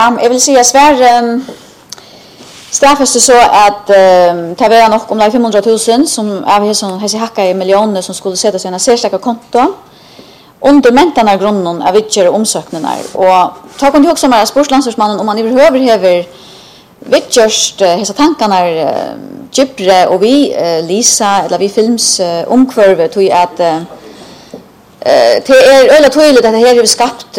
Jag vill säga Sverige straffas det så att det var nog om 500 000 som av hese hacka i miljoner som skulle sätta sina särskilda konto under mentarna grunden av vilka omsökningar och ta kontakt också med sportlandslagsmannen om man överhuvudtaget vitchast hesa tankarna Gibre och vi Lisa eller vi films omkvarve tog att det är öle tydligt att det här har skapat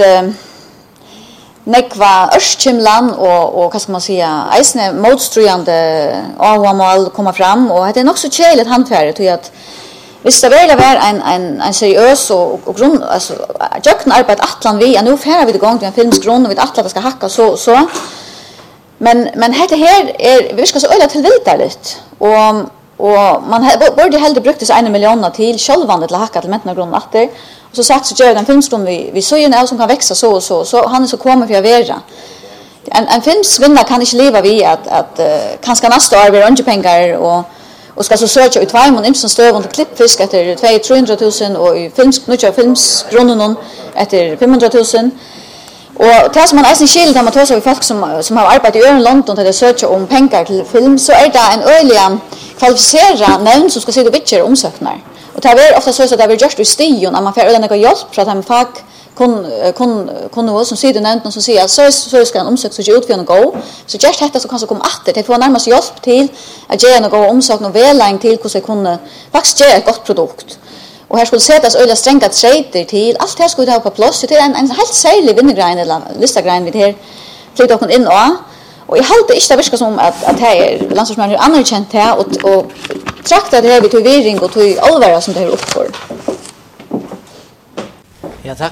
nekva örskimlan och vad ska man säga eisne motstridande avmål komma fram och det är också kärligt hantverk till att visst det väl var en seriös och grund alltså jag arbet atlan vi nu färra vi igång till en filmsgrund och vi atlan ska hacka så men det här är vi ska så öle till viltarligt och man borde hellre brukt 1 miljon till självvandet till hacka till mentna grund åter och så sagt så gör den filmstund vi så ju en som kan växa så han är så kommer för att vara en filmsvinnare kan inte leva vid att kanske nästa år blir inte pengar och ska så söka ut 2 månader som stöv under klippfisk efter 200-300 000 och i filmsgrunden efter 500 000 och det som man är skild när man tar så vi folk som har arbetat i London där det söker om pengar till film så är det en öliga kvalificerad nämnd som ska se det bitcher omsöknar och det är ofta så att det är just i stion att man får öliga hjälp för att han fack kon som sitter nämnden som säger så ska en omsök så ut för en gå så just detta så kanske komma åter det får närmast hjälp till att ge en gå omsök och välang till hur sig kunna faktiskt ge ett gott produkt. Och här skulle sättas öliga stränga trader till allt här skulle ha på plats till en helt särskild vinnegrein eller listagrein vid här flytta oss in och jag håller inte det verkar som att det är landslagsmannen anerkänt här och trakta det här vid förvirring och till allvar som det här uppgår. Ja, tack